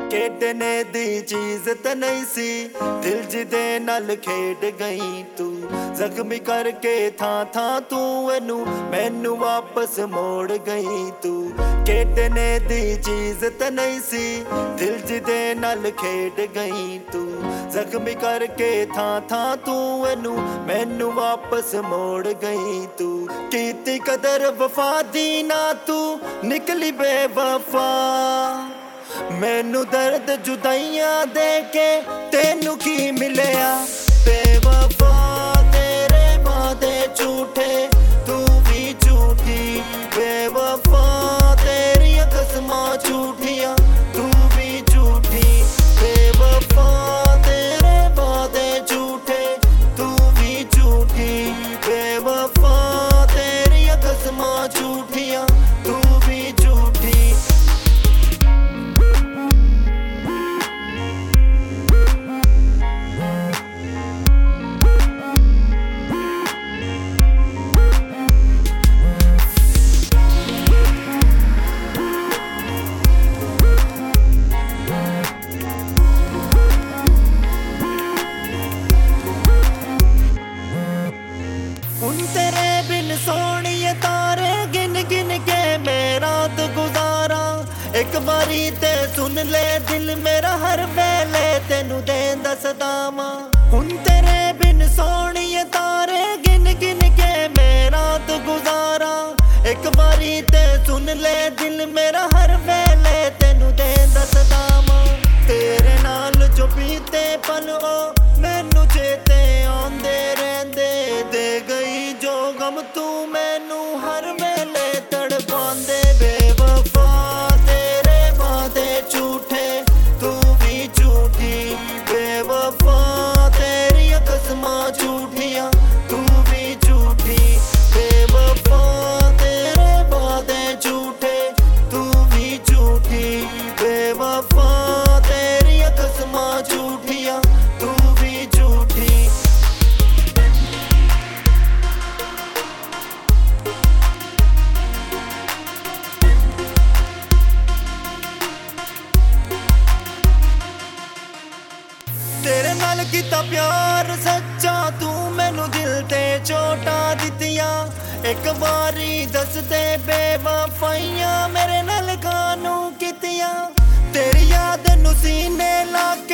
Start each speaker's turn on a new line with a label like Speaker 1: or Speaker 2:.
Speaker 1: खेडने दी चीज ते नहीं सी, दिल जिदे नाल खेड गई तू। जख्मी करके था तू एनू मैनू वापस मोड़ गई तू। खेडने दी चीज ते नहीं सी, दिल जिदे नाल खेड गई तू। जख्मी करके था तू एनू मैनू वापस मोड़ गई तू। कीती कदर वफा दी ना तू निकली बेवफा। मैनू दर्द जुदाइयां दे के तेनू की मिलिया। बेवफा तेरे वादे झूठे तू भी झूठी। बेवफा तेरियां कसमां झूठियां तू भी झूठी। बेवफा तेरे वादे झूठे तू भी झूठी। बेवफा तेरियां कसमां झूठियां तू भी झूठी। तेरे बिन सोनिए तारे गिन गिन के मैं रात गुजारा। एक बारी ते सुन ले दिल मेरा हर वेले तेनू देंदा सदामा। हुन तेरे बिन सोनिए तारे गिन गिन के मैं रात गुजारा। एक बारी ते सुन ले दिल मेरा हर वेले तेनू देंदा सदामा। तेरे नाल जो बीते पल ओ मैनू चेते आंदे रहिंदे। दे गई जो गम तू मैनू हर वेले तड़पांदे। बेवफा तेरे वादे झूठे तू भी झूठी। बेवफा तेरियां कसमां झूठियां तू भी झूठी। बेवफा तेरे वादे झूठे तू भी झूठी। बेवफा तेरियां कसमां झूठियां तू भी झूठी। तेरे नाल कीता प्यार सच्चा तू मैनू दिल ते चोटां दित्तियां। एक बारी दस दे बेवफाइयां मेरे नाल कानू कीतियां। तेरी याद नू सीने ला